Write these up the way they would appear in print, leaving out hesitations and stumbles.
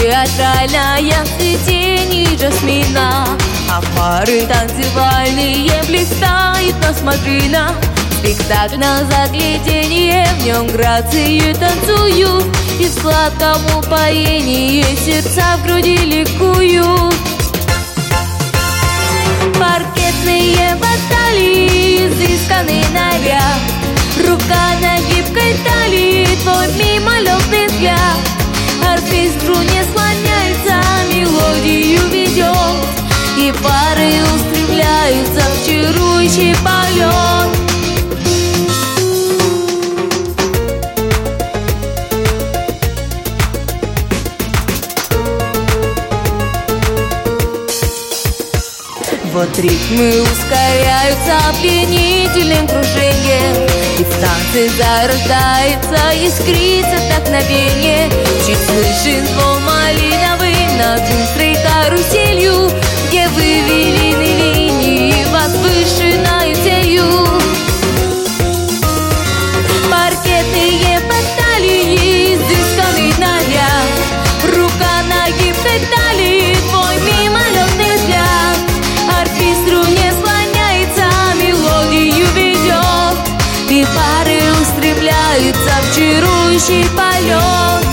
театральная в цветении жасмина, а пары танцевальные блистают на смотринах. Спектакль на загляденье, в нем грацию танцуют, и в сладком упоении сердца в груди ликуют. Паркетные баталии, изысканный наряд, рука на гибкой талии, твой мимолетный взгляд. Артист к струне склоняется, мелодию ведет, и пары устремляются в чарующий полет. Вот ритмы ускоряются пленительным кружением, и в танце зарождается, искрится вдохновение. Чуть слышен звон малиновый над быстрой каруселью, где выведены линии возвышенною целью. Паркетные баталии, изысканный наряд, рука на гибкой талии, твой мимолетный взгляд. Артист к струне склоняется, мелодию ведет, и пары устремляются в чарующий полет.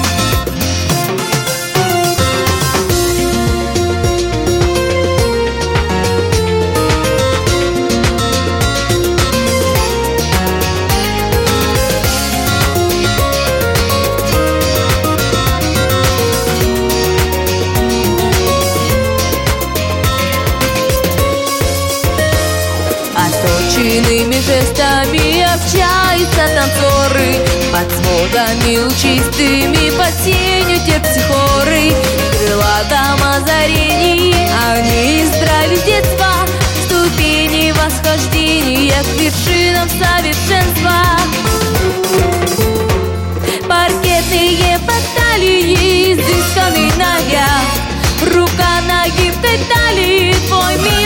Точными жестами общаются танцоры, под сводами лучистыми, под сенью терпсихоры. В крылатом озарении они избрали с детства ступени восхождения к вершинам совершенства. Паркетные баталии, изысканный наряд, рука на гибкой талии, твой мир.